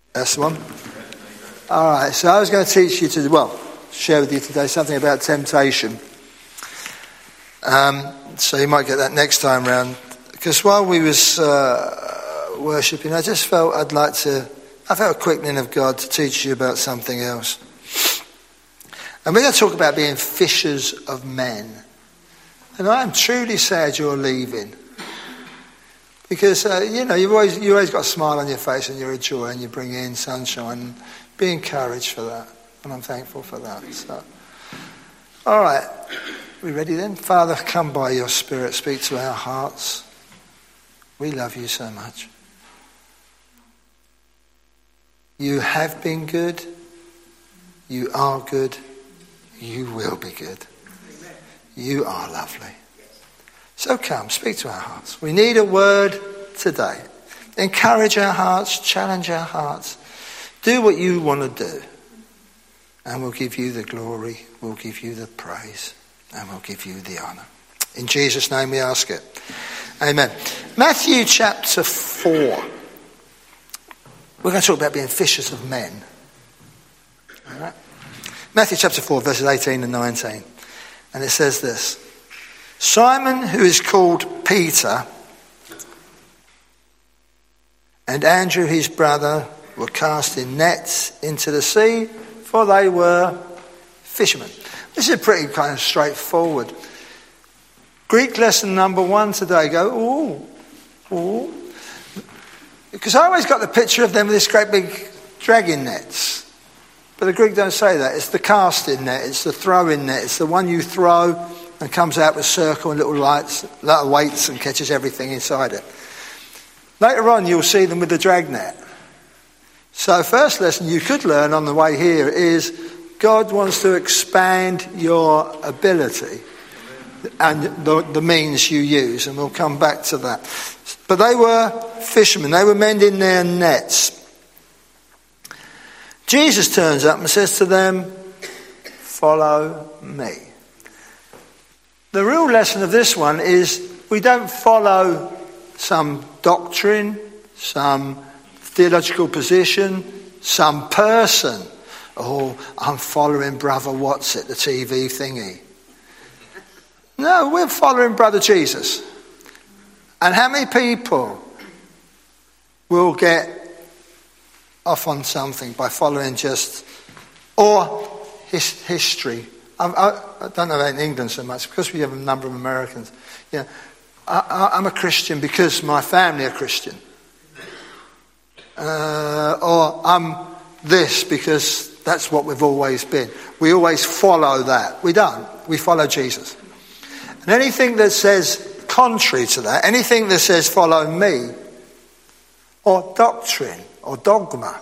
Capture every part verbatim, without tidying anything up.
That's the one. All right, so I was going to teach you to, well, share with you today something about temptation. Um, so you might get that next time round. Because while we was uh, worshipping, I just felt I'd like to, I felt a quickening of God to teach you about something else. And we're going to talk about being fishers of men. And I am truly sad you're leaving. Because, uh, you know, you've always, you've always got a smile on your face and you're a joy and you bring in sunshine. Be encouraged for that. And I'm thankful for that. So, all right. We ready then? Father, come by your Spirit. Speak to our hearts. We love you so much. You have been good. You are good. You will be good. You are lovely. So come, speak to our hearts. We need a word today. Encourage our hearts, challenge our hearts. Do what you want to do. And we'll give you the glory, we'll give you the praise, and we'll give you the honour. In Jesus' name we ask it. Amen. Matthew chapter four. We're going to talk about being fishers of men. All right. Matthew chapter four, verses eighteen and nineteen. And it says this. Simon, who is called Peter, and Andrew his brother were casting nets into the sea, for they were fishermen. This is pretty kind of straightforward. Greek lesson number one today. Go, ooh, ooh. Because I always got the picture of them with this great big dragging nets. But the Greek don't say that. It's the casting net. It's the throwing net. It's the one you throw and comes out with a circle and little lights, little weights and catches everything inside it. Later on you'll see them with the drag net. So first lesson you could learn on the way here is God wants to expand your ability and the, the means you use, and we'll come back to that. But they were fishermen. They were mending their nets. Jesus turns up and says to them, follow me. The real lesson of this one is we don't follow some doctrine, some theological position, some person. Oh, I'm following Brother What's It, the T V thingy. No, we're following Brother Jesus. And how many people will get off on something by following just, or his history? I, I, I don't know about in England so much, because we have a number of Americans. You know, I, I, I'm a Christian because my family are Christian. Uh, or I'm this because that's what we've always been. We always follow that. We don't. We follow Jesus. And anything that says contrary to that, anything that says follow me, or doctrine, or dogma,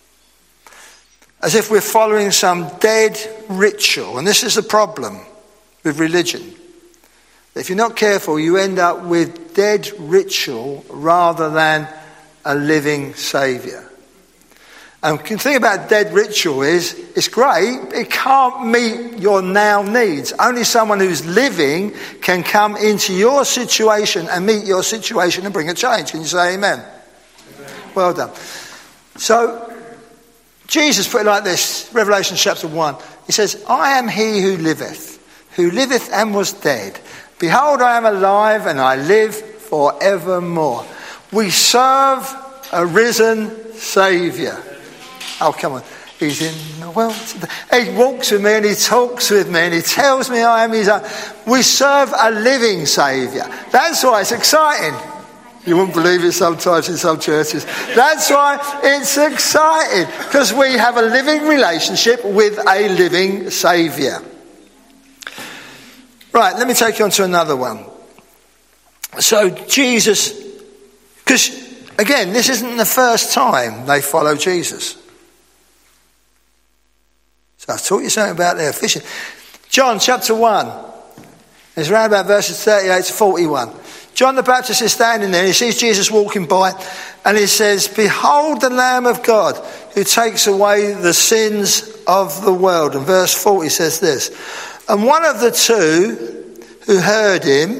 as if we're following some dead ritual. And this is the problem with religion. If you're not careful, you end up with dead ritual rather than a living saviour. And the thing about dead ritual is, it's great, but it can't meet your now needs. Only someone who's living can come into your situation and meet your situation and bring a change. Can you say amen? Amen. Well done. So, Jesus put it like this, Revelation chapter one. He says, I am he who liveth, who liveth and was dead. Behold, I am alive and I live forevermore. We serve a risen Saviour. Oh, come on. He's in the world. He walks with me and he talks with me and he tells me I am his own. We serve a living Saviour. That's why it's exciting. You wouldn't believe it sometimes in some churches. That's why it's exciting, because we have a living relationship with a living Saviour. Right, let me take you on to another one. So Jesus, because again, this isn't the first time they follow Jesus. So I've taught you something about their fishing. John chapter one. It's around about verses thirty-eight to forty-one. John the Baptist is standing there and he sees Jesus walking by and he says, behold the Lamb of God who takes away the sins of the world. And verse forty says this, and one of the two who heard him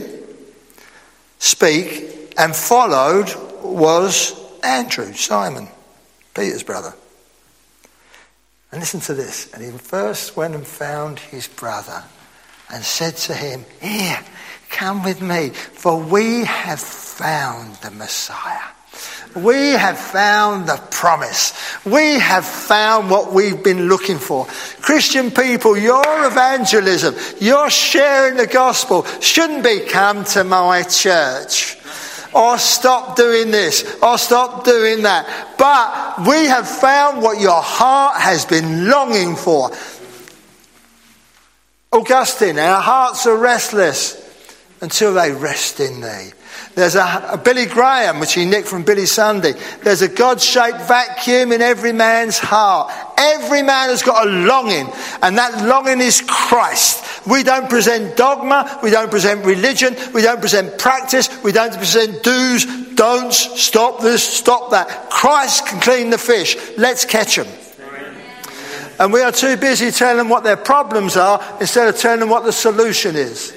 speak and followed was Andrew, Simon. Peter's brother. And listen to this. And he first went and found his brother and said to him, here, come with me, for we have found the Messiah. We have found the promise. We have found what we've been looking for. Christian people, your evangelism, your sharing the gospel shouldn't be come to my church, or stop doing this, or stop doing that. But we have found what your heart has been longing for. Augustine, our hearts are restless until they rest in thee. There's a, a Billy Graham, which he nicked from Billy Sunday. There's a God-shaped vacuum in every man's heart. Every man has got a longing, and that longing is Christ. We don't present dogma, we don't present religion, we don't present practice, we don't present do's, don'ts, stop this, stop that. Christ can clean the fish. Let's catch them. And we are too busy telling them what their problems are instead of telling them what the solution is.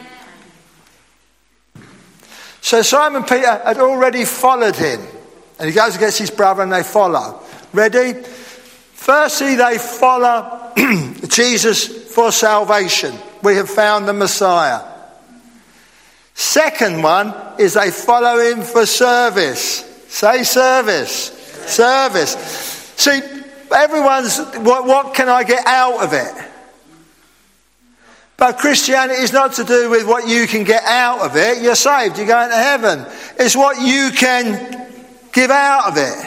So Simon Peter had already followed him. And he goes against his brother and they follow. Ready? Firstly, they follow Jesus for salvation. We have found the Messiah. Second one is they follow him for service. Say service. Service. See, everyone's, what, what can I get out of it? But Christianity is not to do with what you can get out of it. You're saved, you're going to heaven. It's what you can give out of it.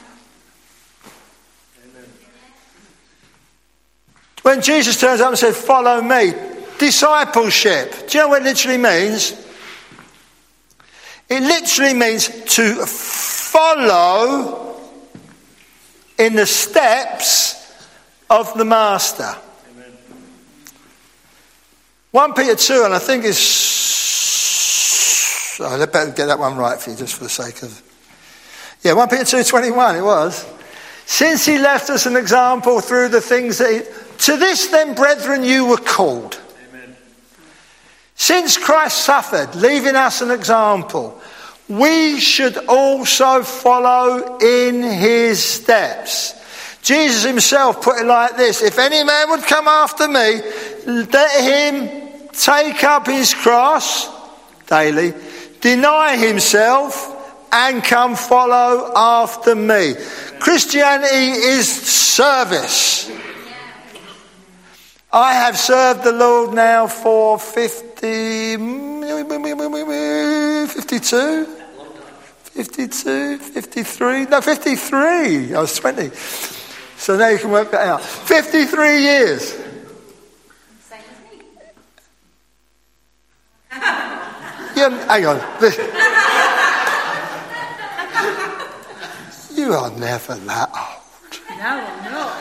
Amen. When Jesus turns up and said, follow me, discipleship, do you know what it literally means? It literally means to follow in the steps of the Master. First Peter two, and I think it's... Oh, I better get that one right for you, just for the sake of... Yeah, First Peter two twenty-one, it was. Since he left us an example through the things that he... To this then, brethren, you were called. Amen. Since Christ suffered, leaving us an example, we should also follow in his steps. Jesus himself put it like this: if any man would come after me, let him take up his cross daily, deny himself, and come follow after me. Christianity is service. I have served the Lord now for fifty, fifty-two, fifty-two, fifty-three, no, fifty-three. I was twenty. So now you can work that out. fifty-three years. Same as me. Yeah, hang on. You are never that old. No, I'm not.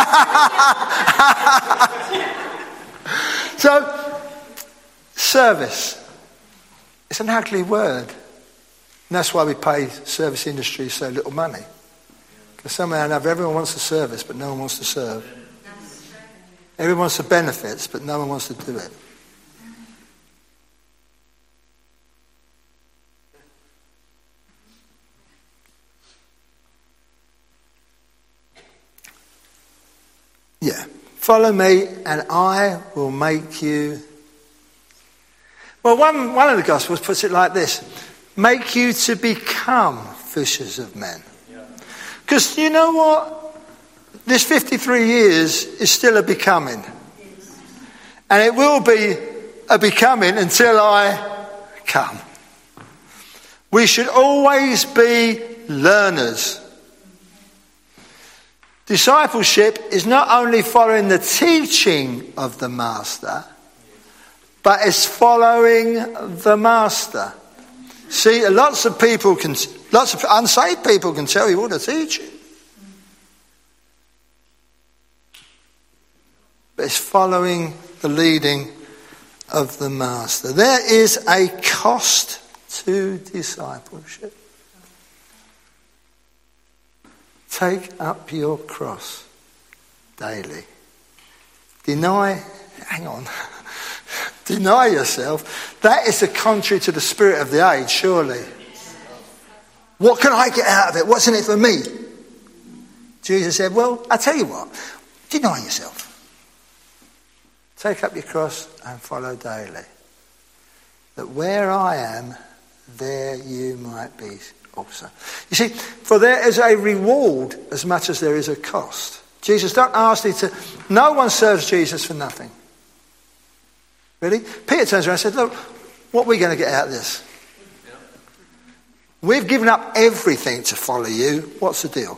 So, service. It's an ugly word. And that's why we pay service industry so little money. Because somehow or another, everyone wants the service, but no one wants to serve. Everyone wants the benefits, but no one wants to do it. Yeah. Follow me and I will make you... Well, one, one of the Gospels puts it like this: make you to become fishers of men. Because you know what? This fifty-three years is still a becoming. And it will be a becoming until I come. We should always be learners. Discipleship is not only following the teaching of the Master, but it's following the Master. See, lots of people can, lots of unsaved people can tell you all the teaching. But it's following the leading of the Master. There is a cost to discipleship. Take up your cross daily. Deny, hang on, deny yourself. That is the contrary to the spirit of the age, surely. What can I get out of it? What's in it for me? Jesus said, well, I tell you what, deny yourself. Take up your cross and follow daily. That where I am, there you might be also. You see, for there is a reward as much as there is a cost. Jesus, don't ask you to... No one serves Jesus for nothing. Really? Peter turns around and said, look, what are we going to get out of this? We've given up everything to follow you. What's the deal?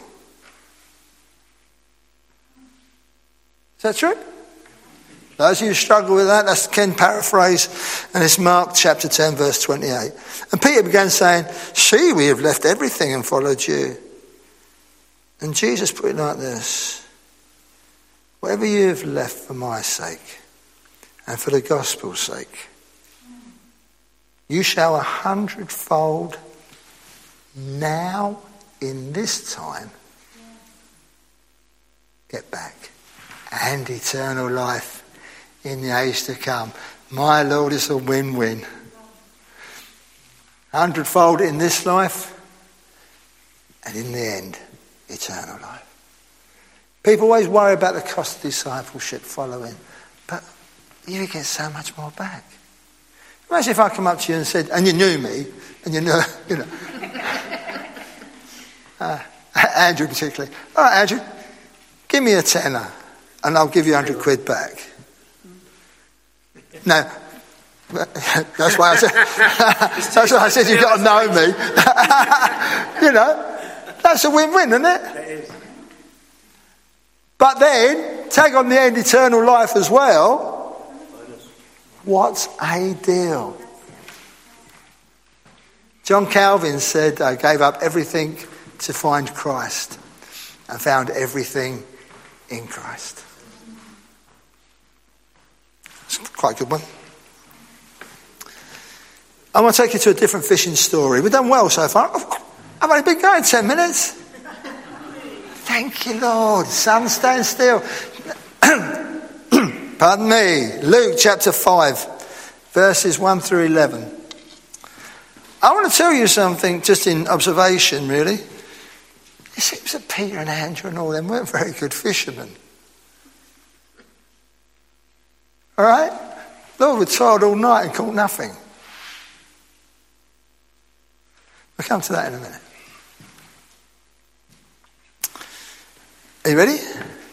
Is that true? Those of you who struggle with that, that's Ken paraphrase, and it's Mark chapter ten, verse twenty-eight. And Peter began saying, see, we have left everything and followed you. And Jesus put it like this: whatever you have left for my sake and for the gospel's sake, you shall a hundredfold now in this time get back, and eternal life in the age to come. My Lord, is a win-win. Hundredfold in this life, and in the end, eternal life. People always worry about the cost of discipleship, following, but you get so much more back. Imagine if I come up to you and said, and you knew me, and you know, you know, uh, Andrew particularly. All right, Andrew, give me a tenner, and I'll give you a hundred quid back. No, that's why I said. That's why I said you've got to know me. You know, that's a win-win, isn't it? It is. But then take on the end eternal life as well. What a deal! John Calvin said, "I gave up everything to find Christ, and found everything in Christ." Quite a good one. I want to take you to a different fishing story. We've done well so far. I've only been going ten minutes. Thank you, Lord. Sun stand still. Pardon me. Luke chapter five, verses one through eleven. I want to tell you something just in observation, really. It seems that Peter and Andrew and all them weren't very good fishermen. All right? Lord, we toiled all night and caught nothing. We'll come to that in a minute. Are you ready?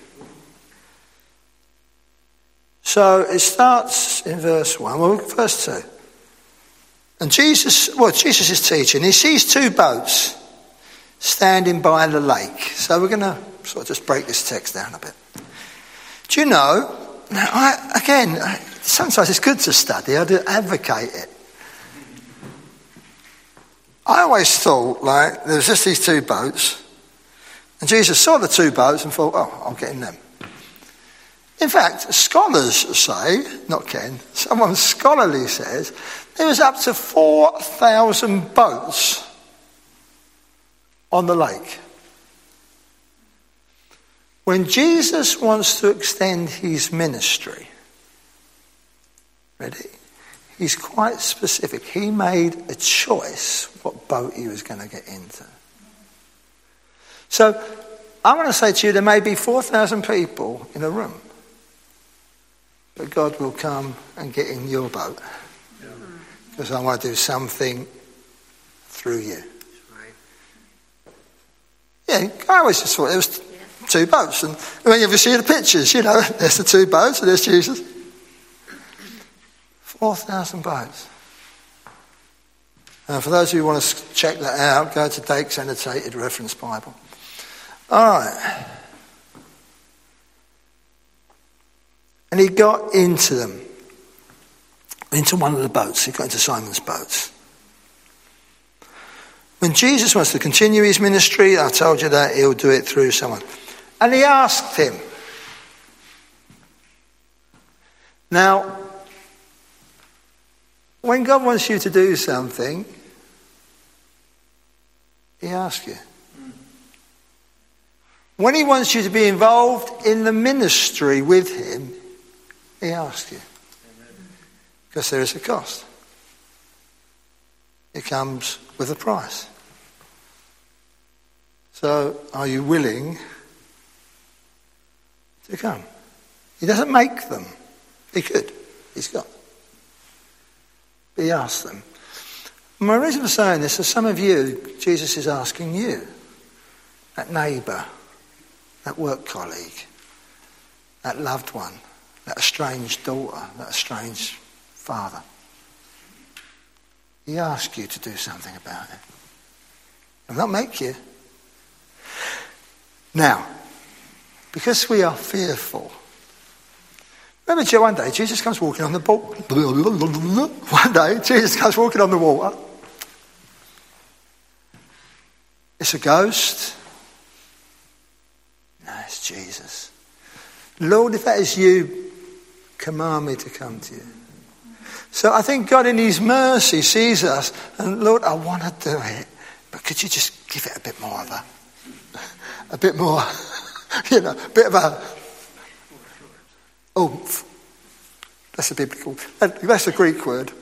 So it starts in verse one. Well, verse two. And Jesus, well, Jesus is teaching. He sees two boats standing by the lake. So we're going to sort of just break this text down a bit. Do you know... Now, I, again, sometimes it's good to study. I do advocate it. I always thought, like, there was just these two boats, and Jesus saw the two boats and thought, oh, I'll get in them. In fact, scholars say, not Ken, someone scholarly says, there was up to four thousand boats on the lake. When Jesus wants to extend his ministry, ready? He's quite specific. He made a choice what boat he was going to get into. So I want to say to you, there may be four thousand people in a room, but God will come and get in your boat, because I want to do something through you. Yeah, I always just thought there was two boats, and when you see the pictures, you know, there's the two boats and there's Jesus. Four thousand boats. And for those of you who want to check that out, go to Dake's Annotated Reference Bible. All right. And he got into them, into one of the boats. He got into Simon's boats. When Jesus wants to continue his ministry, I told you that he'll do it through someone. And he asked him. Now, when God wants you to do something, he asks you. When he wants you to be involved in the ministry with him, he asks you. Because there is a cost. It comes with a price. So, are you willing to come. He doesn't make them. He could. He's got. But he asks them. My reason for saying this is some of you, Jesus is asking you, that neighbour, that work colleague, that loved one, that estranged daughter, that estranged father. He asks you to do something about it. He will not make you. Now, because we are fearful. Remember one day Jesus comes walking on the boat. One day Jesus comes walking on the water. It's a ghost. No, it's Jesus. Lord, if that is you, command me to come to you. So I think God in his mercy sees us and Lord, I want to do it, but could you just give it a bit more of a, a bit more, you know, a bit of a oomph. That's a biblical, that's a Greek word.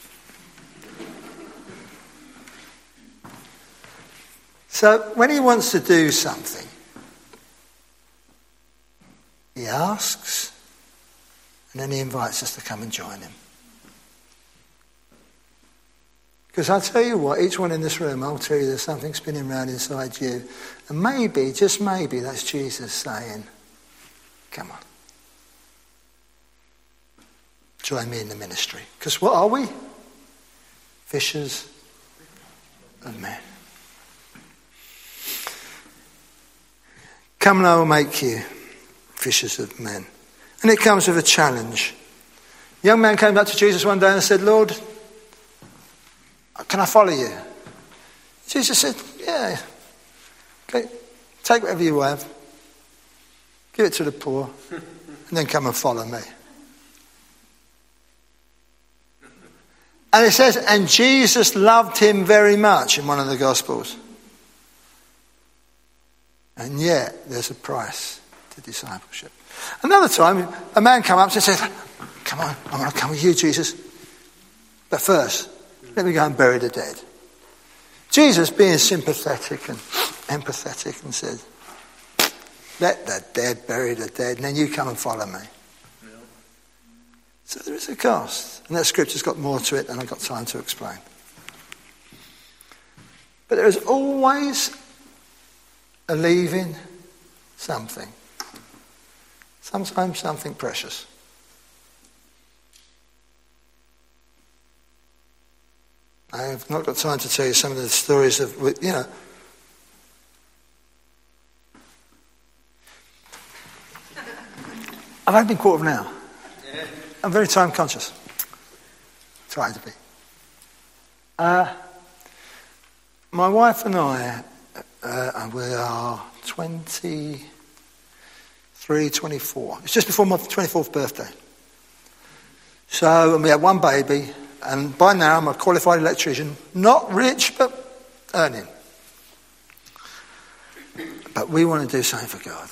So when he wants to do something, he asks and then he invites us to come and join him. Because I'll tell you what, each one in this room, I'll tell you there's something spinning around inside you. And maybe, just maybe, that's Jesus saying, come on. Join me in the ministry. Because what are we? Fishers of men. Come and I will make you fishers of men. And it comes with a challenge. A young man came up to Jesus one day and said, Lord, can I follow you? Jesus said, yeah. Okay, take whatever you have. Give it to the poor. And then come and follow me. And it says, and Jesus loved him very much in one of the Gospels. And yet, there's a price to discipleship. Another time, a man came up and said, come on, I want to come with you, Jesus. But first, let me go and bury the dead. Jesus, being sympathetic and empathetic, and said, let the dead bury the dead, and then you come and follow me. Yeah. So there is a cost. And that scripture's got more to it than I've got time to explain. But there is always a leaving something. Sometimes something precious. I have not got time to tell you some of the stories of, you know. I've only been quarter of an hour. I'm very time conscious. Trying to be. Uh, my wife and I, uh, we are twenty-three, twenty-four. It's just before my twenty-fourth birthday. So, and we had one baby. And by now I'm a qualified electrician, not rich, but earning. But we want to do something for God.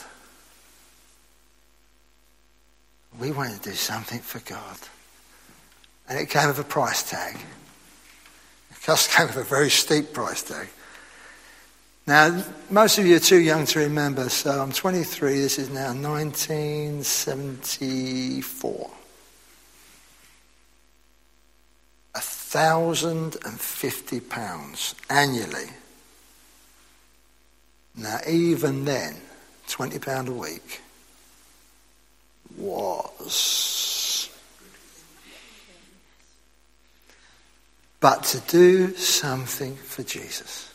We want to do something for God. And it came with a price tag. It just came with a very steep price tag. Now, most of you are too young to remember, so I'm twenty-three, this is now nineteen seventy-four. one thousand fifty pounds annually. Now, even then, twenty pounds a week was. But to do something for Jesus.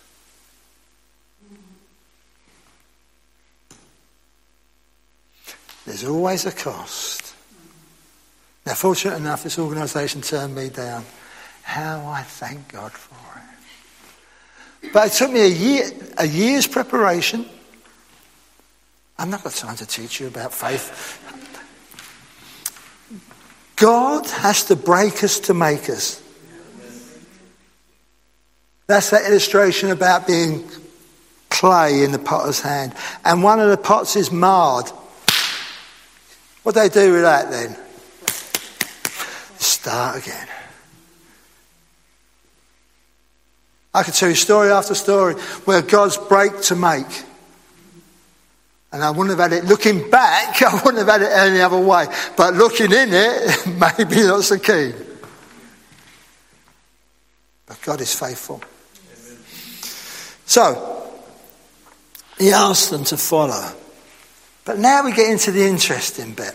There's always a cost. Now, fortunate enough, this organisation turned me down. How I thank God for it. But it took me a year, a year's preparation. I'm not got time to teach you about faith. God has to break us to make us. That's that illustration about being clay in the potter's hand. And one of the pots is marred. What do they do with that then? Start again. I could tell you story after story where God's break to make. And I wouldn't have had it, looking back, I wouldn't have had it any other way. But looking in it, maybe not so keen. But God is faithful. Amen. So, he asked them to follow. But now we get into the interesting bit.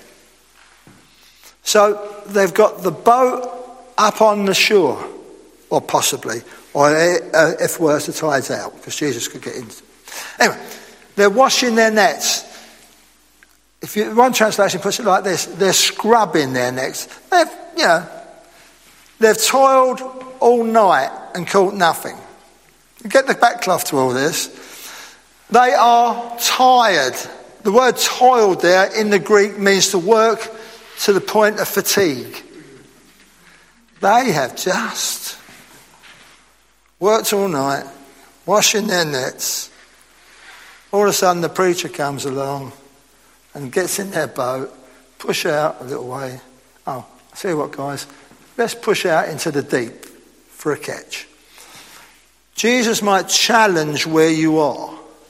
So, they've got the boat up on the shore, or possibly, or if worse, the tide's out, because Jesus could get in. Anyway, they're washing their nets. If you, one translation puts it like this: they're scrubbing their nets. They've, you know, they've toiled all night and caught nothing. You get the backcloth to all this. They are tired. The word "toiled" there in the Greek means to work to the point of fatigue. They have just worked all night, washing their nets. All of a sudden the preacher comes along and gets in their boat, push out a little way. Oh, I tell you what, guys, let's push out into the deep for a catch. Jesus might challenge where you are.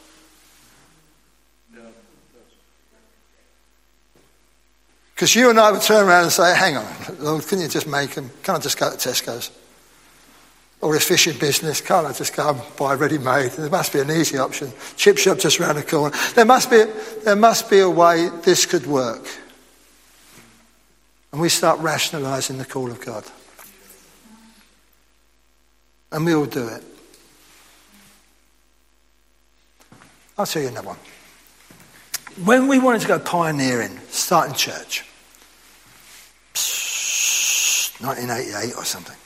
Because you and I would turn around and say, hang on, Lord, can you just make them? Can't I just go to Tesco's? Or a fishing business, can't I just go and buy ready-made? There must be an easy option. Chip shop just around the corner. There must be, there must be a way this could work. And we start rationalising the call of God. And we all do it. I'll tell you another one. When we wanted to go pioneering, starting church, nineteen eighty-eight or something.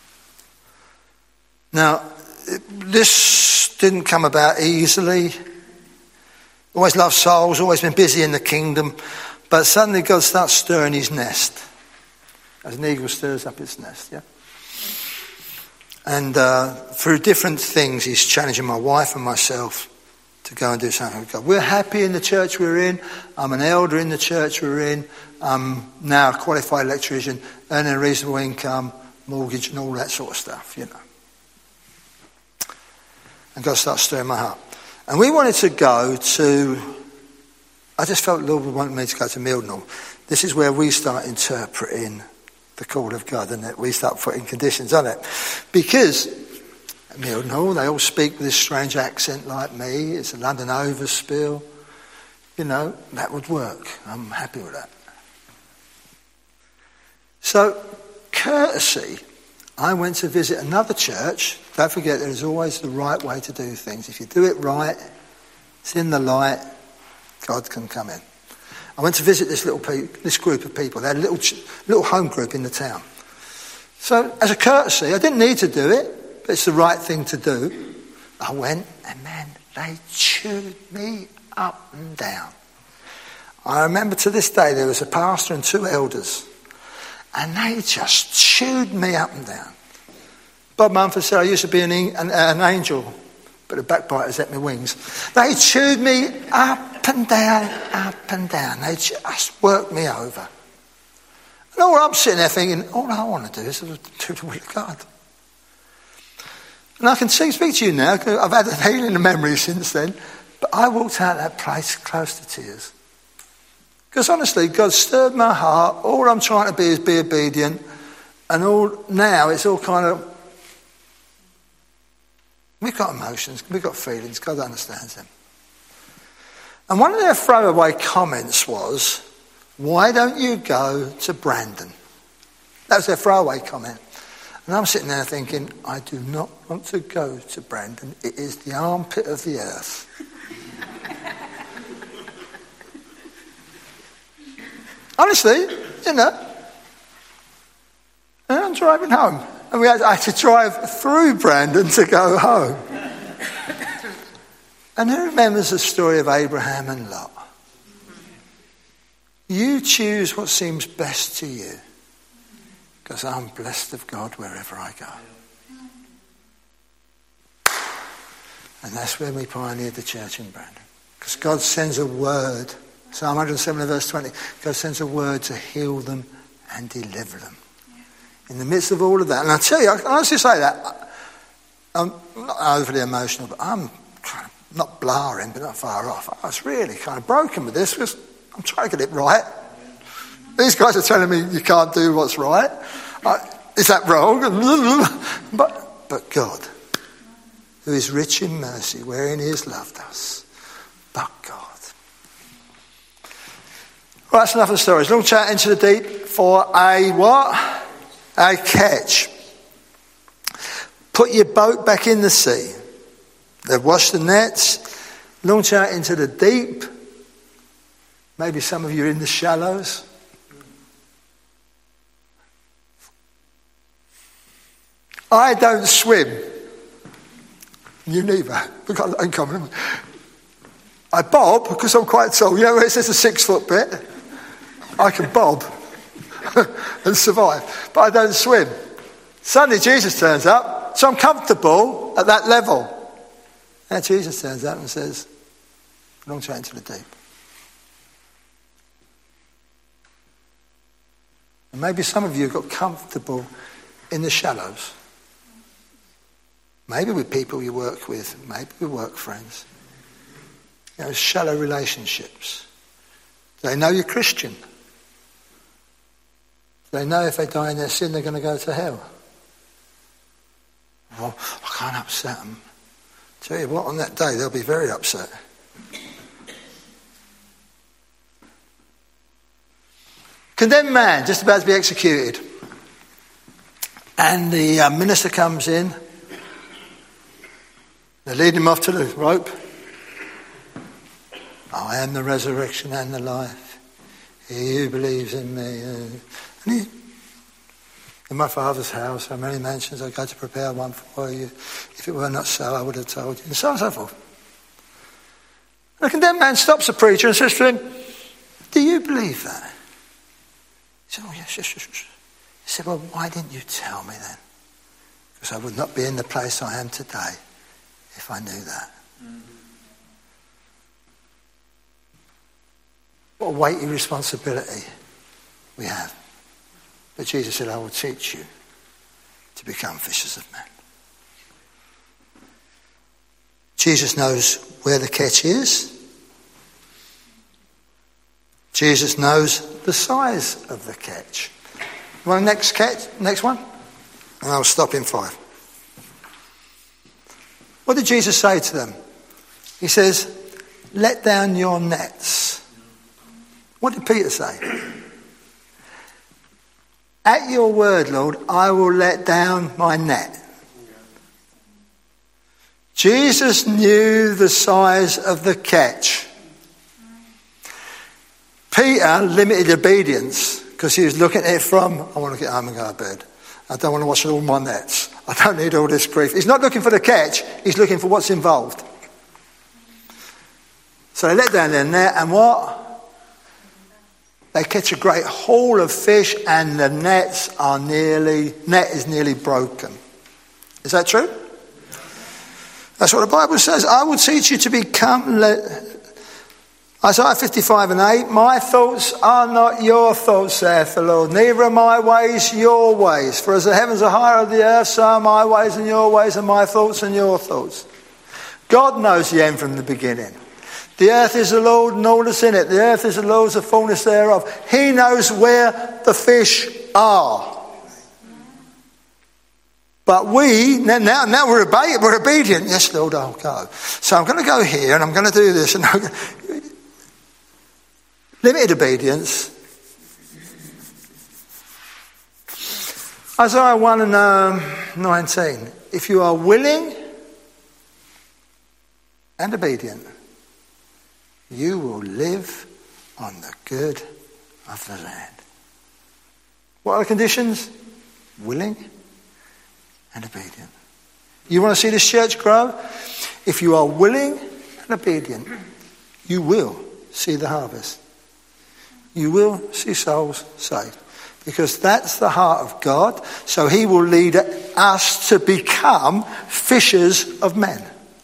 Now, this didn't come about easily. Always loved souls, always been busy in the kingdom. But suddenly God starts stirring his nest. As an eagle stirs up its nest, yeah? And uh, through different things, he's challenging my wife and myself to go and do something with God. We're happy in the church we're in. I'm an elder in the church we're in. I'm now a qualified electrician, earning a reasonable income, mortgage and all that sort of stuff, you know. And God starts stirring my heart. And we wanted to go to, I just felt the Lord wanted me to go to Mildenhall. This is where we start interpreting the call of God, and that we start putting conditions on it. Because at Mildenhall, they all speak with this strange accent like me. It's a London overspill. You know, that would work. I'm happy with that. So, courtesy, I went to visit another church. Don't forget, there is always the right way to do things. If you do it right, it's in the light, God can come in. I went to visit this little pe- this group of people. They had a little ch- little home group in the town. So, as a courtesy, I didn't need to do it, but it's the right thing to do. I went, and man, they chewed me up and down. I remember to this day there was a pastor and two elders, and they just chewed me up and down. Bob Mumford said I used to be an, an, an angel, but the backbiters ate my wings. They chewed me up and down, up and down. They just worked me over. And all I'm sitting there thinking, all I want to do is do the will of God. And I can see, speak to you now, because I've had a healing of memory since then, but I walked out of that place close to tears. Because honestly, God stirred my heart. All I'm trying to be is be obedient. And all now it's all kind of, we've got emotions, we've got feelings, God understands them. And one of their throwaway comments was, why don't you go to Brandon? That was their throwaway comment. And I'm sitting there thinking, I do not want to go to Brandon. It is the armpit of the earth. Honestly, you know. And I'm driving home. And we had, I had to drive through Brandon to go home. And who remembers the story of Abraham and Lot? You choose what seems best to you, because I'm blessed of God wherever I go. And that's when we pioneered the church in Brandon. Because God sends a word. Psalm one oh seven verse twenty. God sends a word to heal them and deliver them. In the midst of all of that. And I tell you, I can honestly say that. I'm not overly emotional, but I'm kind of not blaring, but not far off. I was really kind of broken with this because I'm trying to get it right. These guys are telling me you can't do what's right. Uh, is that wrong? But, but God, who is rich in mercy, wherein he has loved us. But God. Well, that's enough of the stories. Launch out into the deep for a what? A catch. Put your boat back in the sea. They've washed the nets. Launch out into the deep. Maybe some of you are in the shallows. I don't swim. You neither. We've got that in common. I bob because I'm quite tall. You know where it says a six foot bit? I can bob and survive. But I don't swim. Suddenly Jesus turns up. So I'm comfortable at that level. And Jesus turns up and says, launch out into the deep. And maybe some of you got comfortable in the shallows. Maybe with people you work with, maybe with work friends. You know, shallow relationships. They know you're Christian. They know if they die in their sin, they're going to go to hell. Oh, I can't upset them. Tell you what, on that day, they'll be very upset. Condemned man, just about to be executed. And the uh, minister comes in. They lead him off to the rope. I am the resurrection and the life. He who believes in me. Uh, and he, in my Father's house, how many mansions I go to prepare one for you. If it were not so, I would have told you. And so on and so forth. The condemned man stops the preacher and says to him, do you believe that? He said, oh yes, yes, yes, yes. He said, well, why didn't you tell me then? Because I would not be in the place I am today if I knew that. Mm-hmm. What a weighty responsibility we have. But Jesus said, I will teach you to become fishers of men. Jesus knows where the catch is. Jesus knows the size of the catch. You want the next catch? Next one? And I'll stop in five. What did Jesus say to them? He says, let down your nets. What did Peter say? At your word, Lord, I will let down my net. Jesus knew the size of the catch. Peter limited obedience because he was looking at it from, I want to get home and go to bed. I don't want to wash all my nets. I don't need all this grief. He's not looking for the catch. He's looking for what's involved. So they let down their net and what? They catch a great haul of fish and the nets are nearly, net is nearly broken. Is that true? That's what the Bible says. I will teach you to become, Isaiah fifty-five and eight, my thoughts are not your thoughts, saith the Lord. Neither are my ways your ways. For as the heavens are higher than the earth, so are my ways and your ways and my thoughts and your thoughts. God knows the end from the beginning. The earth is the Lord and all that's in it. The earth is the Lord's, the fullness thereof. He knows where the fish are. But we, now, now we're, obedient, we're obedient. Yes, Lord, I'll go. So I'm going to go here and I'm going to do this. And I'm going to... Limited obedience. Isaiah one and um, nineteen. If you are willing and obedient, you will live on the good of the land. What are the conditions? Willing and obedient. You want to see this church grow? If you are willing and obedient, you will see the harvest. You will see souls saved. Because that's the heart of God. So he will lead us to become fishers of men.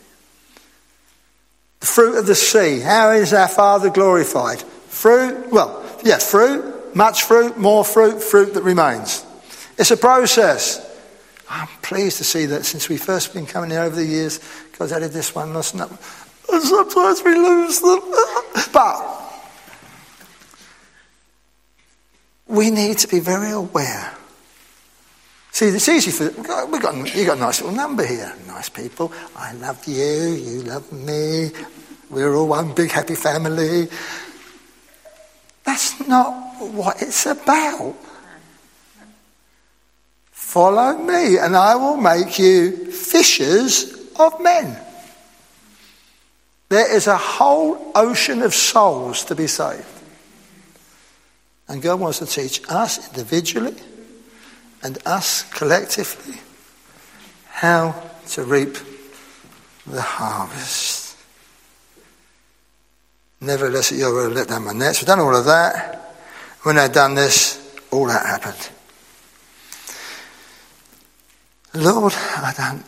The fruit of the sea. How is our Father glorified? Fruit, well, yeah, fruit, much fruit, more fruit, fruit that remains. It's a process. I'm pleased to see that since we've first been coming here over the years, God's added this one, listen up. And sometimes we lose them. But we need to be very aware. See, it's easy for we got you got a nice little number here. Nice people. I love you. You love me. We're all one big happy family. That's not what it's about. Follow me, and I will make you fishers of men. There is a whole ocean of souls to be saved. And God wants to teach us individually and us collectively how to reap the harvest. Nevertheless, you're going to let down my nets. We've done all of that. When I've done this, all that happened. Lord, I don't...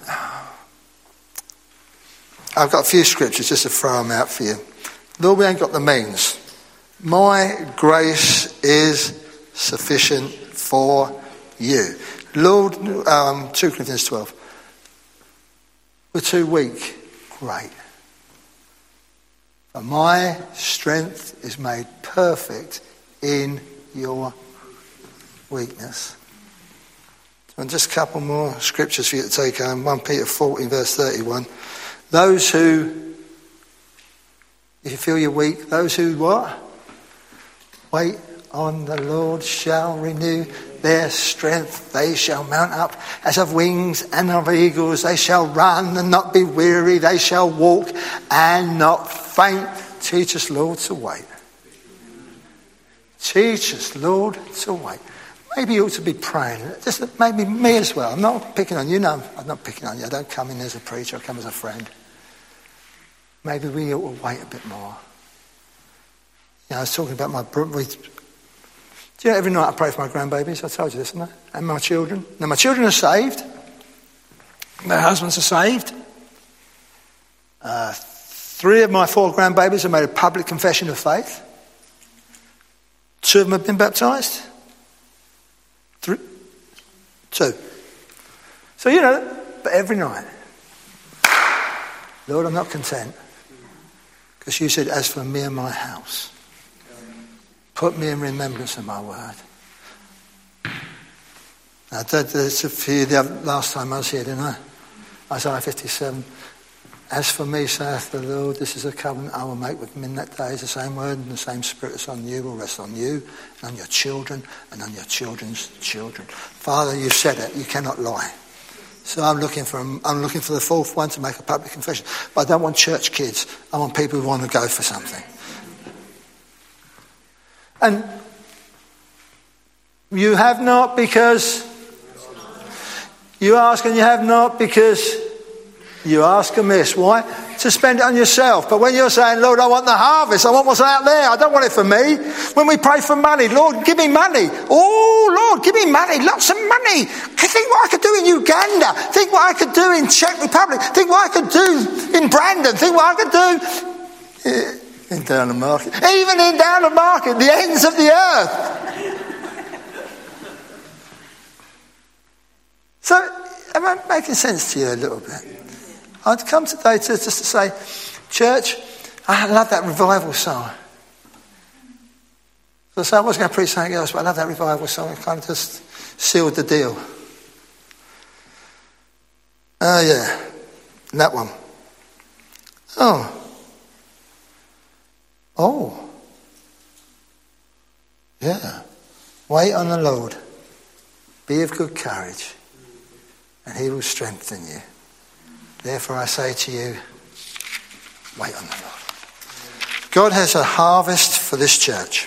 I've got a few scriptures just to throw them out for you. Lord, we ain't got the means. My grace is sufficient for you. Lord, um, two Corinthians twelve. We're too weak. Great. But my strength is made perfect in your weakness. And just a couple more scriptures for you to take home. First Peter fourteen, verse thirty-one. Those who, if you feel you're weak, those who what? Wait on the Lord shall renew their strength. They shall mount up as of wings and of eagles. They shall run and not be weary. They shall walk and not faint. Teach us, Lord, to wait. Teach us, Lord, to wait. Maybe you ought to be praying. Just maybe me as well. I'm not picking on you. No, I'm not picking on you. I don't come in as a preacher. I come as a friend. Maybe we ought to wait a bit more. You know, I was talking about my... We, do you know, every night I pray for my grandbabies. I told you this, didn't I? And my children. Now, my children are saved. Their husbands are saved. Uh, three of my four grandbabies have made a public confession of faith. Two of them have been baptised. Three, two. So, you know, but every night, Lord, I'm not content. Because you said, as for me and my house, put me in remembrance of my word. Now, I did this for you the last time I was here, didn't I? Isaiah fifty-seven. As for me, saith the Lord, this is a covenant I will make with them in that day. It's the same word and the same spirit that's on you will rest on you and on your children and on your children's children. Father, you've said it. You cannot lie. So I'm looking for I'm looking for the fourth one to make a public confession. But I don't want church kids. I want people who want to go for something. And you have not because you ask and you have not because you ask amiss. Why? To spend it on yourself. But when you're saying, Lord, I want the harvest, I want what's out there, I don't want it for me. When we pray for money, Lord, give me money. Oh, Lord, give me money, lots of money. Think what I could do in Uganda. Think what I could do in Czech Republic. Think what I could do in Brandon. Think what I could do in down the market. Even in down the market, the ends of the earth. So, am I making sense to you a little bit? I'd come today to just to say, church, I love that revival song. So I said I was going to preach something else, but I love that revival song. It kind of just sealed the deal. Oh, yeah. That one. Oh. Oh. Yeah. Wait on the Lord. Be of good courage, and he will strengthen you. Therefore I say to you, wait on the Lord. God has a harvest for this church.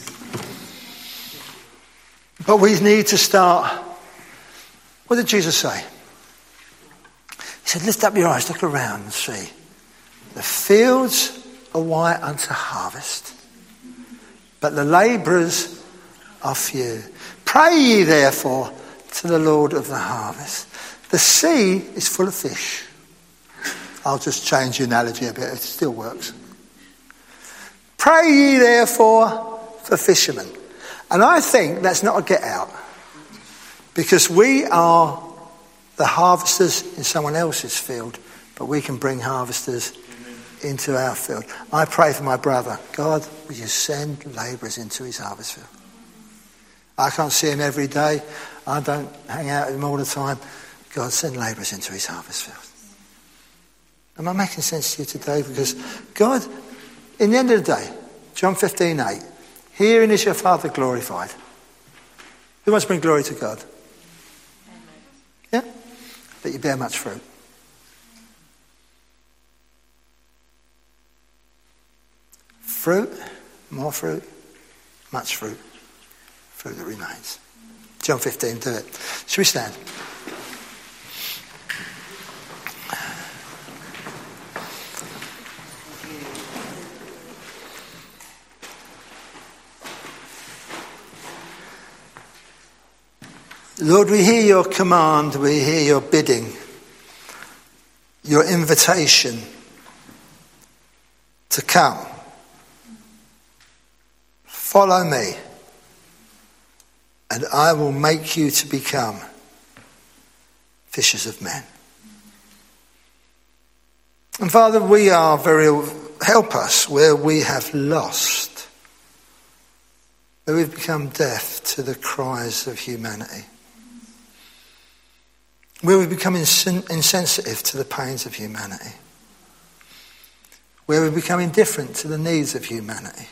But we need to start. What did Jesus say? He said, lift up your eyes, look around and see. The fields are white unto harvest, but the labourers are few. Pray ye therefore to the Lord of the harvest. The sea is full of fish. I'll just change the analogy a bit, it still works. Pray ye therefore for fishermen. And I think that's not a get out. Because we are the harvesters in someone else's field, but we can bring harvesters into our field. I pray for my brother. God, will you send labourers into his harvest field? I can't see him every day. I don't hang out with him all the time. God, send labourers into his harvest field. Am I making sense to you today? Because God, in the end of the day, John fifteen eight, herein is your Father glorified. Who wants to bring glory to God? Yeah? That you bear much fruit. Fruit, more fruit, much fruit. Fruit that remains. John fifteen, do it. Shall we stand? Lord, we hear your command, we hear your bidding, your invitation to come. Follow me, and I will make you to become fishers of men. And Father, we are very, help us where we have lost, where we've become deaf to the cries of humanity, where we become insen- insensitive to the pains of humanity, where we become indifferent to the needs of humanity.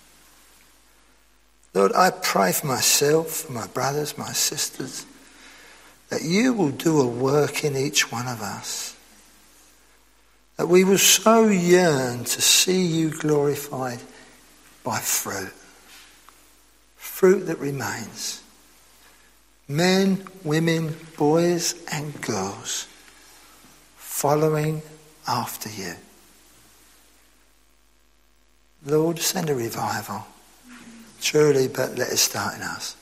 Lord, I pray for myself, for my brothers, my sisters, that you will do a work in each one of us, that we will so yearn to see you glorified by fruit, fruit that remains. Men, women, boys and girls following after you. Lord, send a revival. Truly, but let it start in us.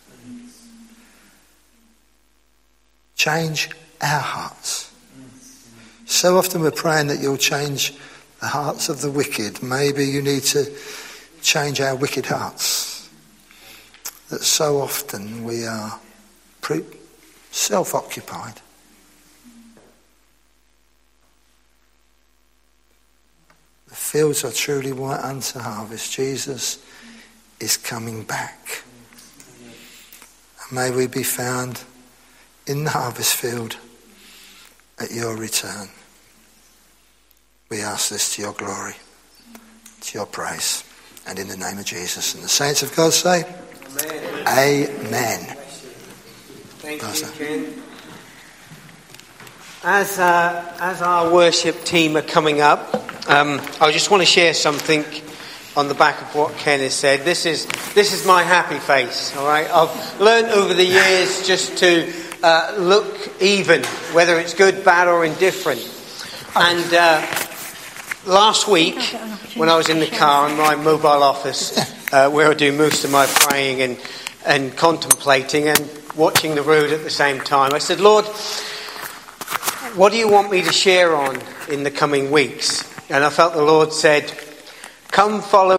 Change our hearts. So often we're praying that you'll change the hearts of the wicked. Maybe you need to change our wicked hearts. That so often we are pre- self-occupied. The fields are truly white unto harvest. Jesus is coming back. And may we be found in the harvest field at your return. We ask this to your glory, to your praise, and in the name of Jesus. And the saints of God say, Amen. Amen. Thank Pastor. you, Ken. As, uh, as our worship team are coming up, um, I just want to share something on the back of what Ken has said. This is this is my happy face, all right? I've learned over the years just to uh, look even, whether it's good, bad or indifferent. And uh, last week, when I was in the car in my mobile office, uh, where I do most of my praying and, and contemplating and watching the road at the same time, I said, Lord, what do you want me to share on in the coming weeks? And I felt the Lord said, come follow